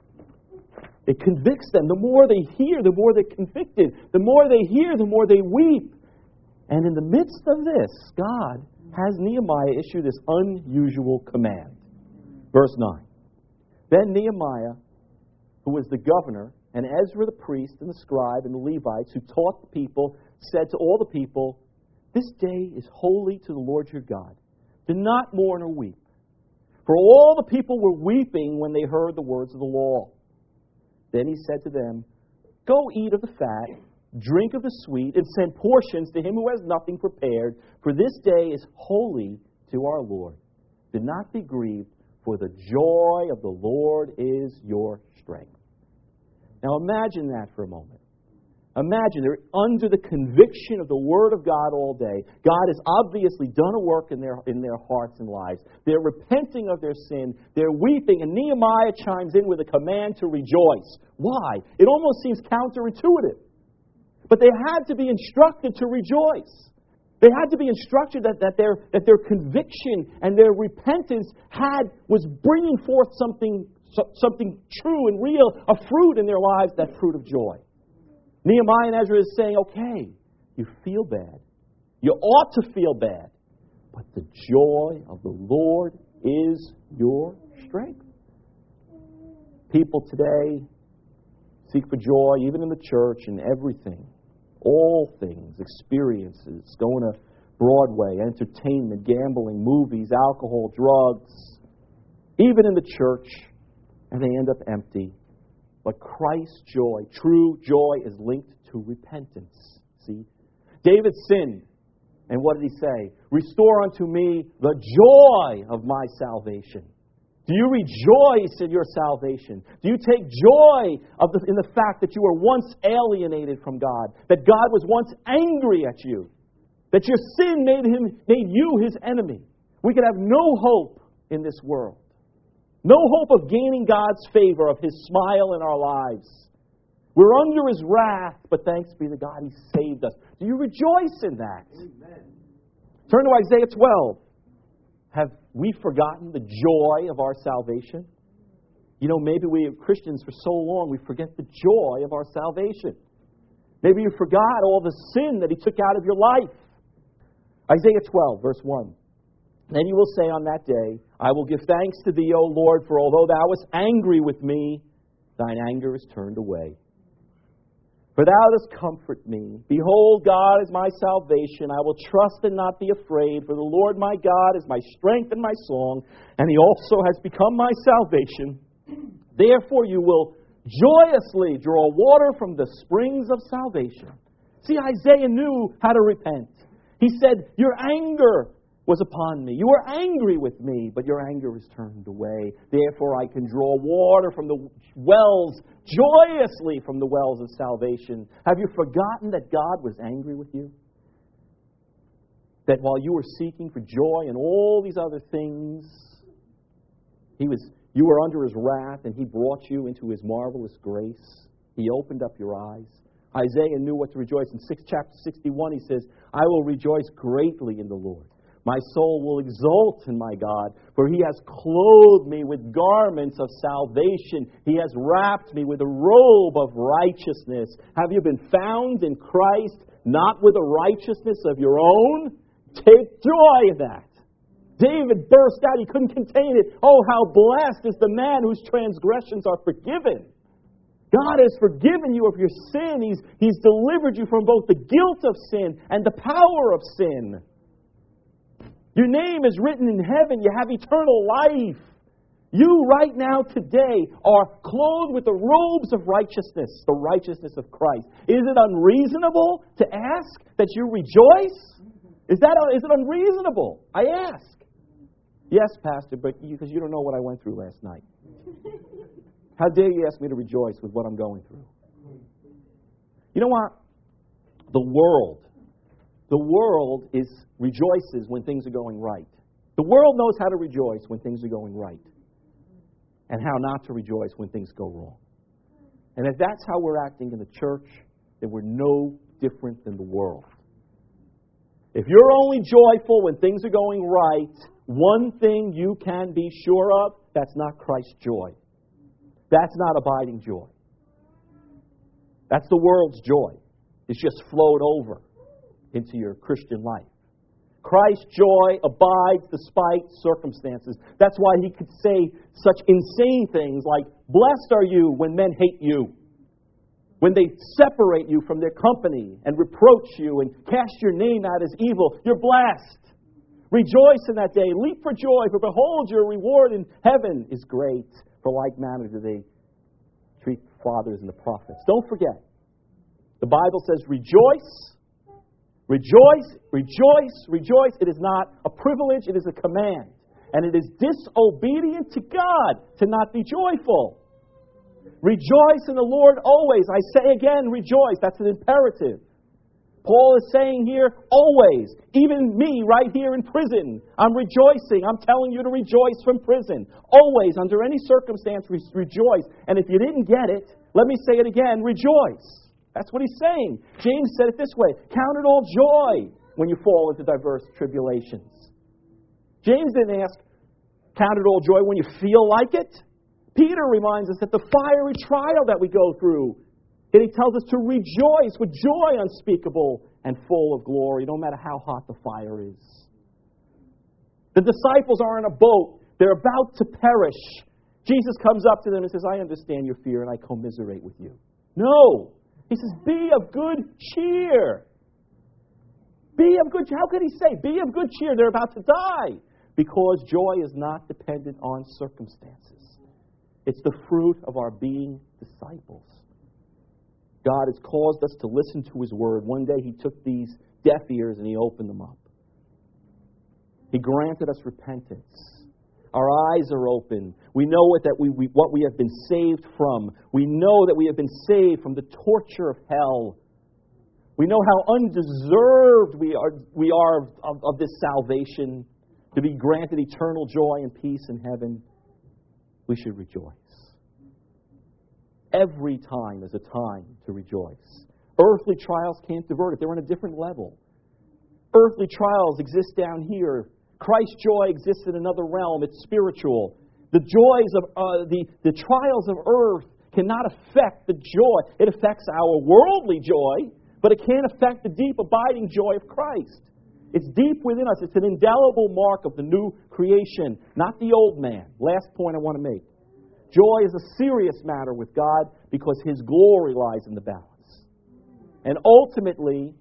It convicts them. The more they hear, the more they're convicted. The more they hear, the more they weep. And in the midst of this, God has Nehemiah issue this unusual command. Verse 9. Then Nehemiah, who was the governor, and Ezra the priest and the scribe and the Levites who taught the people, said to all the people, "This day is holy to the Lord your God. Do not mourn or weep." For all the people were weeping when they heard the words of the law. Then he said to them, "Go eat of the fat, drink of the sweet, and send portions to him who has nothing prepared, for this day is holy to our Lord. Do not be grieved, for the joy of the Lord is your strength." Now imagine that for a moment. Imagine they're under the conviction of the Word of God all day. God has obviously done a work in their hearts and lives. They're repenting of their sin. They're weeping. And Nehemiah chimes in with a command to rejoice. Why? It almost seems counterintuitive. But they had to be instructed to rejoice. They had to be instructed that their conviction and their repentance was bringing forth something true and real, a fruit in their lives, that fruit of joy. Nehemiah and Ezra is saying, okay, you feel bad. You ought to feel bad. But the joy of the Lord is your strength. People today seek for joy, even in the church, in everything. All things, experiences, going to Broadway, entertainment, gambling, movies, alcohol, drugs, even in the church, and they end up empty. But Christ's joy, true joy, is linked to repentance. See? David sinned. And what did he say? "Restore unto me the joy of my salvation." Do you rejoice in your salvation? Do you take joy in the fact that you were once alienated from God? That God was once angry at you? That your sin made you his enemy? We could have no hope in this world. No hope of gaining God's favor, of his smile in our lives. We're under his wrath, but thanks be to God, he saved us. Do you rejoice in that? Amen. Turn to Isaiah 12. Have we forgotten the joy of our salvation? You know, maybe we Christians for so long, we forget the joy of our salvation. Maybe you forgot all the sin that he took out of your life. Isaiah 12, verse 1. Then you will say on that day, "I will give thanks to thee, O Lord, for although thou wast angry with me, thine anger is turned away. For thou dost comfort me. Behold, God is my salvation. I will trust and not be afraid. For the Lord my God is my strength and my song, and he also has become my salvation. Therefore you will joyously draw water from the springs of salvation." See, Isaiah knew how to repent. He said, "Your anger was upon me. You were angry with me, but your anger is turned away. Therefore I can draw water from the wells, joyously from the wells of salvation." Have you forgotten that God was angry with you? that while you were seeking for joy and all these other things, you were under His wrath, and He brought you into His marvelous grace. He opened up your eyes. Isaiah knew what to rejoice. In chapter 61, he says, I will rejoice greatly in the Lord. My soul will exult in my God, for He has clothed me with garments of salvation. He has wrapped me with a robe of righteousness. Have you been found in Christ, not with a righteousness of your own? Take joy in that. David burst out. He couldn't contain it. Oh, how blessed is the man whose transgressions are forgiven. God has forgiven you of your sin. He's delivered you from both the guilt of sin and the power of sin. Your name is written in heaven. You have eternal life. You right now, today, are clothed with the robes of righteousness, the righteousness of Christ. Is it unreasonable to ask that you rejoice? Is it unreasonable? I ask. Yes, Pastor, but because you don't know what I went through last night. How dare you ask me to rejoice with what I'm going through? You know what? The world rejoices when things are going right. The world knows how to rejoice when things are going right, and how not to rejoice when things go wrong. And if that's how we're acting in the church, then we're no different than the world. If you're only joyful when things are going right, one thing you can be sure of, that's not Christ's joy. That's not abiding joy. That's the world's joy. It's just flowed over into your Christian life. Christ's joy abides despite circumstances. That's why He could say such insane things like, blessed are you when men hate you, when they separate you from their company and reproach you and cast your name out as evil. You're blessed. Rejoice in that day. Leap for joy, for behold, your reward in heaven is great. For like manner do they treat fathers and the prophets. Don't forget, the Bible says rejoice, rejoice, rejoice, rejoice. It is not a privilege, it is a command. And it is disobedient to God to not be joyful. Rejoice in the Lord always. I say again, rejoice. That's an imperative. Paul is saying here, always. Even me right here in prison, I'm rejoicing. I'm telling you to rejoice from prison. Always, under any circumstance, rejoice. And if you didn't get it, let me say it again, rejoice. That's what he's saying. James said it this way, count it all joy when you fall into diverse tribulations. James didn't ask, count it all joy when you feel like it. Peter reminds us that the fiery trial that we go through, and he tells us to rejoice with joy unspeakable and full of glory, no matter how hot the fire is. The disciples are in a boat. They're about to perish. Jesus comes up to them and says, I understand your fear and I commiserate with you. No. He says, be of good cheer. Be of good cheer. How could he say, be of good cheer? They're about to die. Because joy is not dependent on circumstances. It's the fruit of our being disciples. God has caused us to listen to His Word. One day He took these deaf ears and He opened them up. He granted us repentance. Our eyes are open. We know what we have been saved from. We know that we have been saved from the torture of hell. We know how undeserved we are of this salvation, to be granted eternal joy and peace in heaven. We should rejoice. Every time is a time to rejoice. Earthly trials can't divert it. They're on a different level. Earthly trials exist down here. Christ's joy exists in another realm. It's spiritual. The joys of the trials of earth cannot affect the joy. It affects our worldly joy, but it can't affect the deep abiding joy of Christ. It's deep within us. It's an indelible mark of the new creation, not the old man. Last point I want to make. Joy is a serious matter with God because His glory lies in the balance. And ultimately,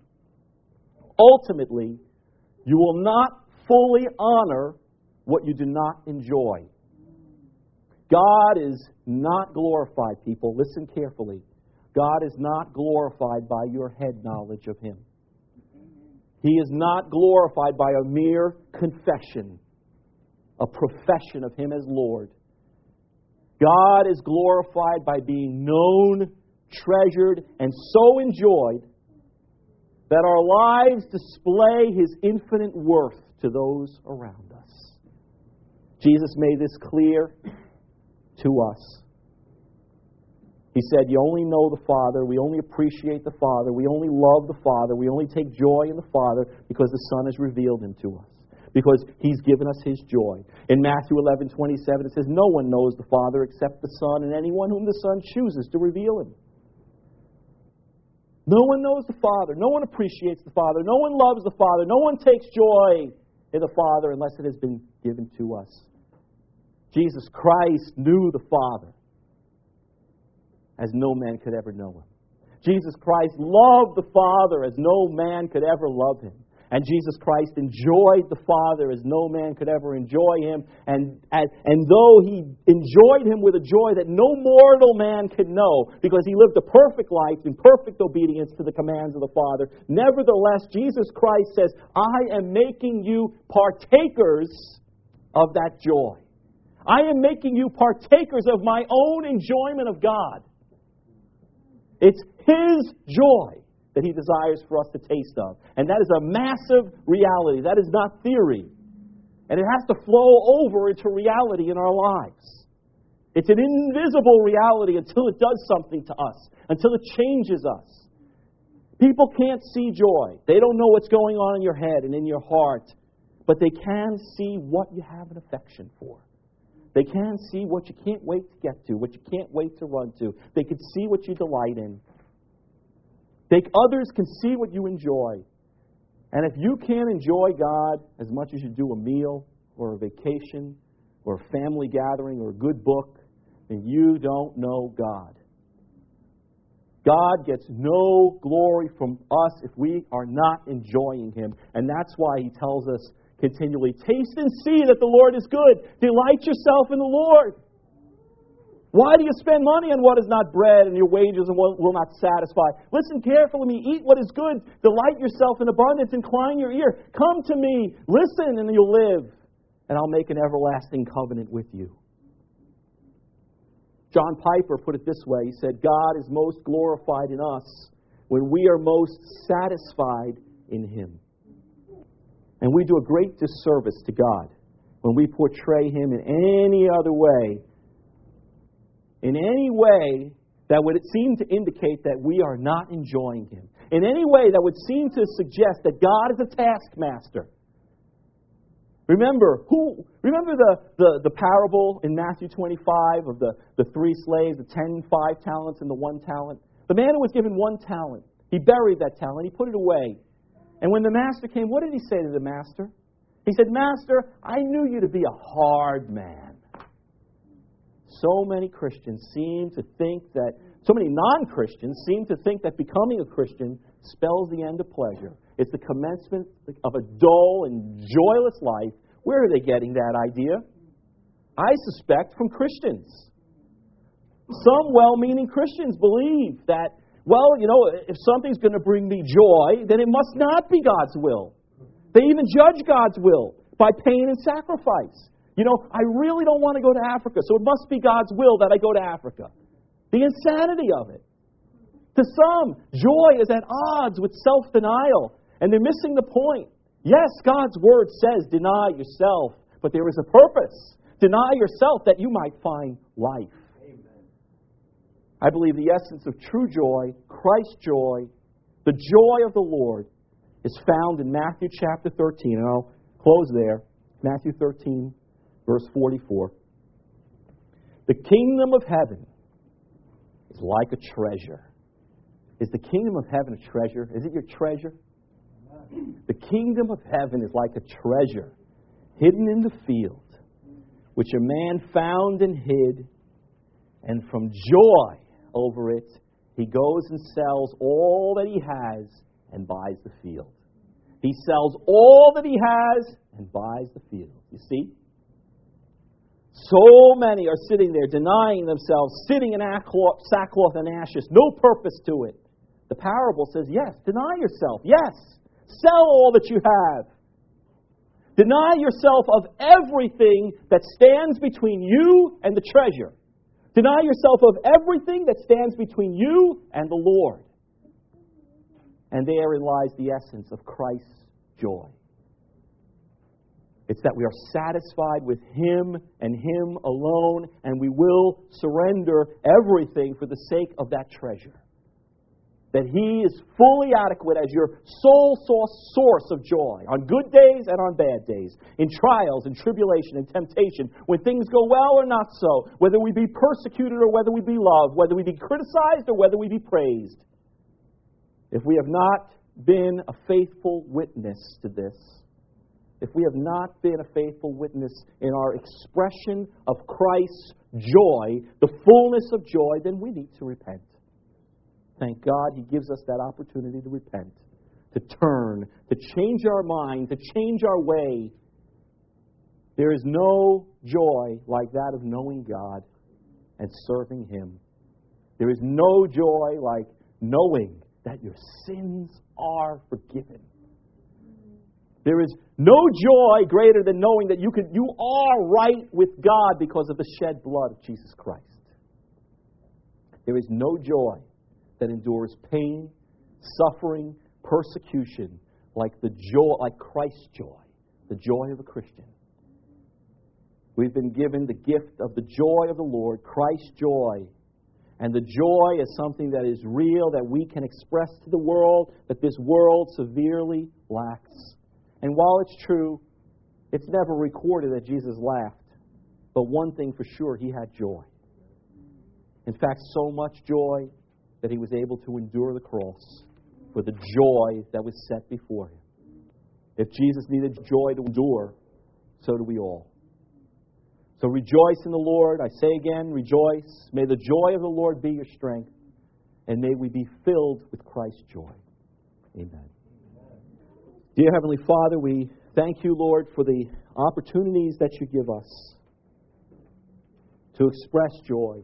you will not fully honor what you do not enjoy. God is not glorified, people. Listen carefully. God is not glorified by your head knowledge of Him. He is not glorified by a mere confession, a profession of Him as Lord. God is glorified by being known, treasured, and so enjoyed that our lives display His infinite worth to those around us. Jesus made this clear to us. He said, you only know the Father, we only appreciate the Father, we only love the Father, we only take joy in the Father because the Son has revealed Him to us. Because He's given us His joy. In Matthew 11:27 it says, no one knows the Father except the Son and anyone whom the Son chooses to reveal Him. No one knows the Father. No one appreciates the Father. No one loves the Father. No one takes joy in the Father unless it has been given to us. Jesus Christ knew the Father as no man could ever know Him. Jesus Christ loved the Father as no man could ever love Him. And Jesus Christ enjoyed the Father as no man could ever enjoy Him. And though He enjoyed Him with a joy that no mortal man could know, because He lived a perfect life in perfect obedience to the commands of the Father, nevertheless, Jesus Christ says, I am making you partakers of that joy. I am making you partakers of my own enjoyment of God. It's His joy that He desires for us to taste of. And that is a massive reality. That is not theory. And it has to flow over into reality in our lives. It's an invisible reality until it does something to us, until it changes us. People can't see joy. They don't know what's going on in your head and in your heart, but they can see what you have an affection for. They can see what you can't wait to get to, what you can't wait to run to. They can see what you delight in. Others can see what you enjoy. And if you can't enjoy God as much as you do a meal or a vacation or a family gathering or a good book, then you don't know God. God gets no glory from us if we are not enjoying Him. And that's why He tells us continually, taste and see that the Lord is good. Delight yourself in the Lord. Why do you spend money on what is not bread and your wages will not satisfy? Listen carefully to me. Eat what is good. Delight yourself in abundance. Incline your ear. Come to me. Listen and you'll live. And I'll make an everlasting covenant with you. John Piper put it this way. He said, God is most glorified in us when we are most satisfied in Him. And we do a great disservice to God when we portray Him in any other way. In any way that would seem to indicate that we are not enjoying Him. In any way that would seem to suggest that God is a taskmaster. Remember the parable in Matthew 25 of the 3 slaves, the 10, 5 talents, and the 1 talent? The man who was given 1 talent, he buried that talent, he put it away. And when the master came, what did he say to the master? He said, Master, I knew you to be a hard man. So many Christians seem to think that, so many non-Christians seem to think that becoming a Christian spells the end of pleasure. It's the commencement of a dull and joyless life. Where are they getting that idea? I suspect from Christians. Some well-meaning Christians believe that, well, if something's going to bring me joy, then it must not be God's will. They even judge God's will by pain and sacrifice. I really don't want to go to Africa, so it must be God's will that I go to Africa. The insanity of it. To some, joy is at odds with self-denial, and they're missing the point. Yes, God's Word says, deny yourself, but there is a purpose. Deny yourself that you might find life. Amen. I believe the essence of true joy, Christ's joy, the joy of the Lord, is found in Matthew chapter 13, and I'll close there. Matthew 13. Verse 44. The kingdom of heaven is like a treasure. Is the kingdom of heaven a treasure? Is it your treasure? The kingdom of heaven is like a treasure hidden in the field, which a man found and hid, and from joy over it, he goes and sells all that he has and buys the field. He sells all that he has and buys the field. You see? So many are sitting there denying themselves, sitting in sackcloth and ashes, no purpose to it. The parable says, yes, deny yourself. Yes, sell all that you have. Deny yourself of everything that stands between you and the treasure. Deny yourself of everything that stands between you and the Lord. And therein lies the essence of Christ's joy. It's that we are satisfied with Him and Him alone, and we will surrender everything for the sake of that treasure. That He is fully adequate as your sole source of joy on good days and on bad days, in trials and tribulation and temptation, when things go well or not so, whether we be persecuted or whether we be loved, whether we be criticized or whether we be praised. If we have not been a faithful witness to this, if we have not been a faithful witness in our expression of Christ's joy, the fullness of joy, then we need to repent. Thank God He gives us that opportunity to repent, to turn, to change our mind, to change our way. There is no joy like that of knowing God and serving Him. There is no joy like knowing that your sins are forgiven. There is no joy greater than knowing that you are right with God because of the shed blood of Jesus Christ. There is no joy that endures pain, suffering, persecution, like Christ's joy, the joy of a Christian. We've been given the gift of the joy of the Lord, Christ's joy. And the joy is something that is real, that we can express to the world, that this world severely lacks. And while it's true, it's never recorded that Jesus laughed. But one thing for sure, He had joy. In fact, so much joy that He was able to endure the cross for the joy that was set before Him. If Jesus needed joy to endure, so do we all. So rejoice in the Lord. I say again, rejoice. May the joy of the Lord be your strength. And may we be filled with Christ's joy. Amen. Dear Heavenly Father, we thank You, Lord, for the opportunities that You give us to express joy.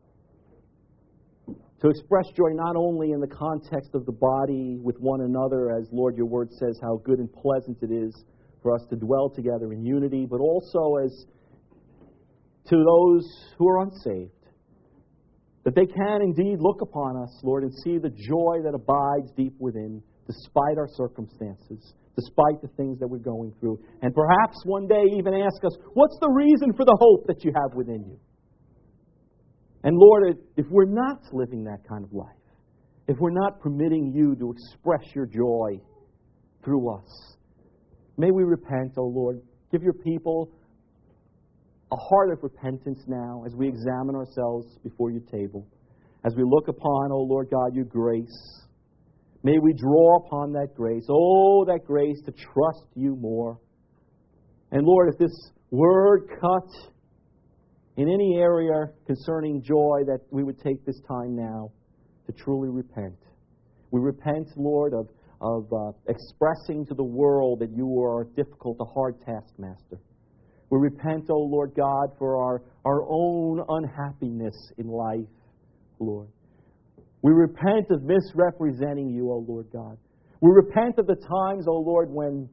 To express joy not only in the context of the body with one another, as, Lord, Your Word says how good and pleasant it is for us to dwell together in unity, but also as to those who are unsaved. That they can indeed look upon us, Lord, and see the joy that abides deep within, despite our circumstances, despite the things that we're going through. And perhaps one day even ask us, what's the reason for the hope that You have within You? And Lord, if we're not living that kind of life, if we're not permitting You to express Your joy through us, may we repent, O Lord. Give Your people a heart of repentance now as we examine ourselves before Your table. As we look upon, O Lord God, Your grace. May we draw upon that grace. Oh, that grace to trust You more. And Lord, if this word cut in any area concerning joy, that we would take this time now to truly repent. We repent, Lord, of expressing to the world that You are a difficult, a hard taskmaster. We repent, O Lord God, for our own unhappiness in life, Lord. We repent of misrepresenting You, O Lord God. We repent of the times, O Lord, when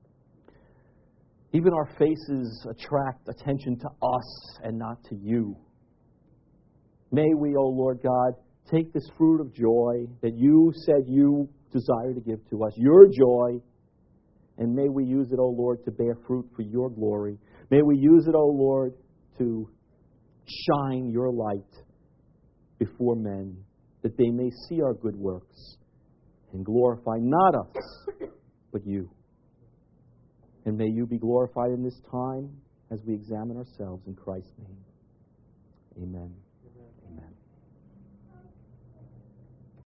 even our faces attract attention to us and not to You. May we, O Lord God, take this fruit of joy that You said You desire to give to us, Your joy, and may we use it, O Lord, to bear fruit for Your glory. May we use it, O Lord, to shine Your light before men, that they may see our good works and glorify not us, but You. And may You be glorified in this time as we examine ourselves in Christ's name. Amen.